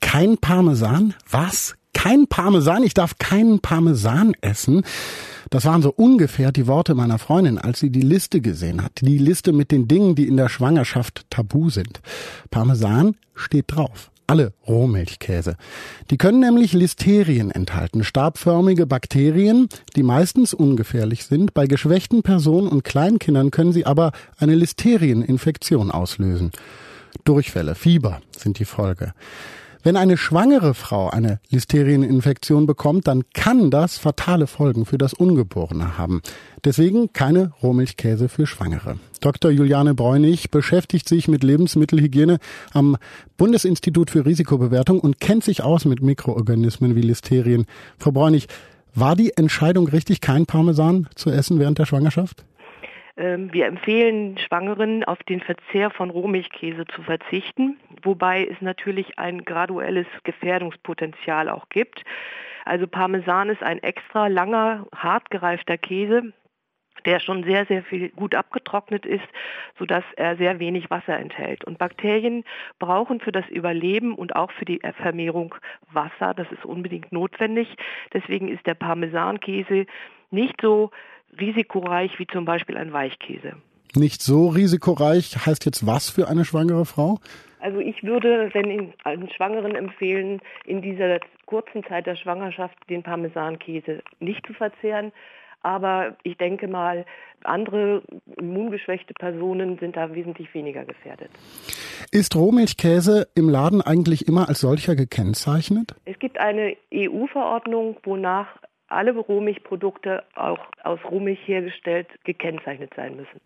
Kein Parmesan? Was? Kein Parmesan? Ich darf keinen Parmesan essen? Das waren so ungefähr die Worte meiner Freundin, als sie die Liste gesehen hat. Die Liste mit den Dingen, die in der Schwangerschaft tabu sind. Parmesan steht drauf. Alle Rohmilchkäse. Die können nämlich Listerien enthalten, stabförmige Bakterien, die meistens ungefährlich sind. Bei geschwächten Personen und Kleinkindern können sie aber eine Listerieninfektion auslösen. Durchfälle, Fieber sind die Folge. Wenn eine schwangere Frau eine Listerieninfektion bekommt, dann kann das fatale Folgen für das Ungeborene haben. Deswegen keine Rohmilchkäse für Schwangere. Dr. Juliane Bräunig beschäftigt sich mit Lebensmittelhygiene am Bundesinstitut für Risikobewertung und kennt sich aus mit Mikroorganismen wie Listerien. Frau Bräunig, war die Entscheidung richtig, kein Parmesan zu essen während der Schwangerschaft? Wir empfehlen Schwangeren, auf den Verzehr von Rohmilchkäse zu verzichten, wobei es natürlich ein graduelles Gefährdungspotenzial auch gibt. Also Parmesan ist ein extra langer, hart gereifter Käse, der schon sehr, sehr viel gut abgetrocknet ist, sodass er sehr wenig Wasser enthält. Und Bakterien brauchen für das Überleben und auch für die Vermehrung Wasser. Das ist unbedingt notwendig. Deswegen ist der Parmesankäse nicht so risikoreich wie zum Beispiel ein Weichkäse. Nicht so risikoreich heißt jetzt was für eine schwangere Frau? Also ich würde, allen Schwangeren empfehlen, in dieser kurzen Zeit der Schwangerschaft den Parmesankäse nicht zu verzehren. Aber ich denke mal, andere immungeschwächte Personen sind da wesentlich weniger gefährdet. Ist Rohmilchkäse im Laden eigentlich immer als solcher gekennzeichnet? Es gibt eine EU-Verordnung, wonach alle Rohmilchprodukte auch aus Rohmilch hergestellt gekennzeichnet sein müssen.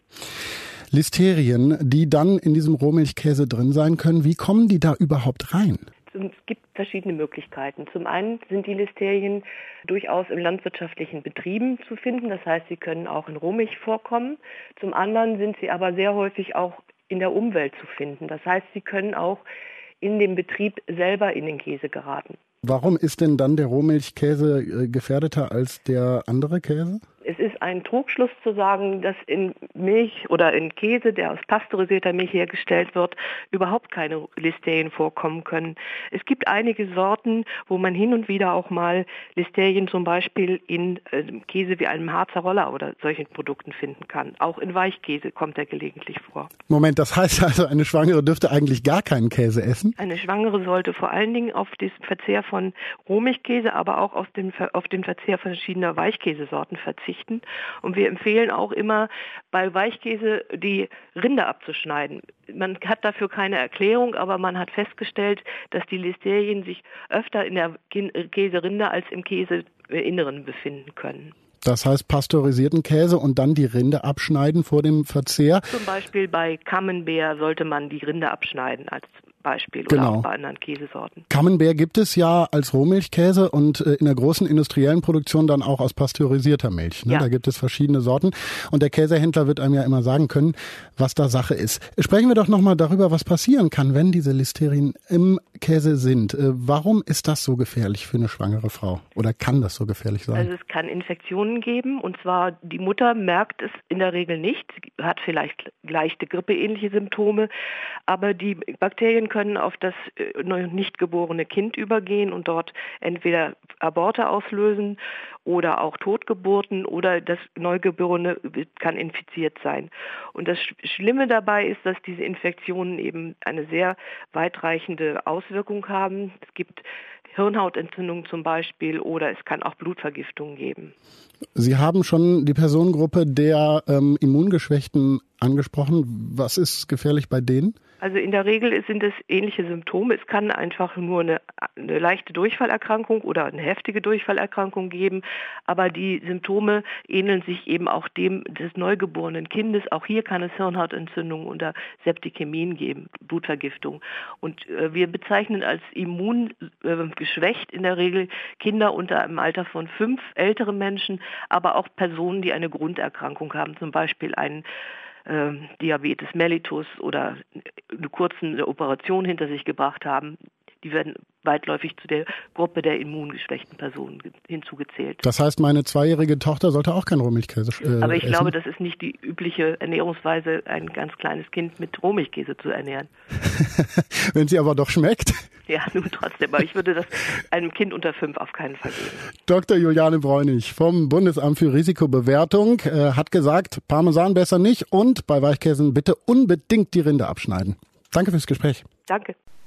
Listerien, die dann in diesem Rohmilchkäse drin sein können, wie kommen die da überhaupt rein? Es gibt verschiedene Möglichkeiten. Zum einen sind die Listerien durchaus in landwirtschaftlichen Betrieben zu finden. Das heißt, sie können auch in Rohmilch vorkommen. Zum anderen sind sie aber sehr häufig auch in der Umwelt zu finden. Das heißt, sie können auch in dem Betrieb selber in den Käse geraten. Warum ist denn dann der Rohmilchkäse gefährdeter als der andere Käse? Es ist ein Trugschluss zu sagen, dass in Milch oder in Käse, der aus pasteurisierter Milch hergestellt wird, überhaupt keine Listerien vorkommen können. Es gibt einige Sorten, wo man hin und wieder auch mal Listerien zum Beispiel in Käse wie einem Harzer Roller oder solchen Produkten finden kann. Auch in Weichkäse kommt er gelegentlich vor. Moment, das heißt also, eine Schwangere dürfte eigentlich gar keinen Käse essen? Eine Schwangere sollte vor allen Dingen auf den Verzehr von Rohmilchkäse, aber auch auf den Verzehr verschiedener Weichkäsesorten verzichten. Und wir empfehlen auch immer, bei Weichkäse die Rinde abzuschneiden. Man hat dafür keine Erklärung, aber man hat festgestellt, dass die Listerien sich öfter in der Käserinde als im Käseinneren befinden können. Das heißt pasteurisierten Käse und dann die Rinde abschneiden vor dem Verzehr? Zum Beispiel bei Camembert sollte man die Rinde abschneiden als Beispiel genau. Oder auch bei anderen Käsesorten. Camembert gibt es ja als Rohmilchkäse und in der großen industriellen Produktion dann auch aus pasteurisierter Milch. Ne? Ja. Da gibt es verschiedene Sorten und der Käsehändler wird einem ja immer sagen können, was da Sache ist. Sprechen wir doch nochmal darüber, was passieren kann, wenn diese Listerien im Käse sind. Warum ist das so gefährlich für eine schwangere Frau? Oder kann das so gefährlich sein? Also es kann Infektionen geben und zwar die Mutter merkt es in der Regel nicht, sie hat vielleicht leichte grippeähnliche Symptome, aber die Bakterien können auf das noch nicht geborene Kind übergehen und dort entweder Aborte auslösen oder auch Totgeburten oder das Neugeborene kann infiziert sein. Und das Schlimme dabei ist, dass diese Infektionen eben eine sehr weitreichende Auswirkung haben. Es gibt Hirnhautentzündung zum Beispiel oder es kann auch Blutvergiftungen geben. Sie haben schon die Personengruppe der Immungeschwächten angesprochen. Was ist gefährlich bei denen? Also in der Regel sind es ähnliche Symptome. Es kann einfach nur eine leichte Durchfallerkrankung oder eine heftige Durchfallerkrankung geben, aber die Symptome ähneln sich eben auch dem des neugeborenen Kindes. Auch hier kann es Hirnhautentzündung oder Septikämien geben, Blutvergiftung. Und wir bezeichnen als immungeschwächt in der Regel Kinder unter im Alter von 5, ältere Menschen, aber auch Personen, die eine Grunderkrankung haben, zum Beispiel einen Diabetes mellitus oder eine kurze Operation hinter sich gebracht haben. die werden weitläufig zu der Gruppe der immungeschwächten Personen hinzugezählt. Das heißt, meine 2-jährige Tochter sollte auch keinen Rohmilchkäse essen? Aber ich glaube, das ist nicht die übliche Ernährungsweise, ein ganz kleines Kind mit Rohmilchkäse zu ernähren. Wenn sie aber doch schmeckt? Ja, nun trotzdem. Aber ich würde das einem Kind unter 5 auf keinen Fall geben. Dr. Juliane Bräunig vom Bundesamt für Risikobewertung hat gesagt, Parmesan besser nicht und bei Weichkäsen bitte unbedingt die Rinde abschneiden. Danke fürs Gespräch. Danke.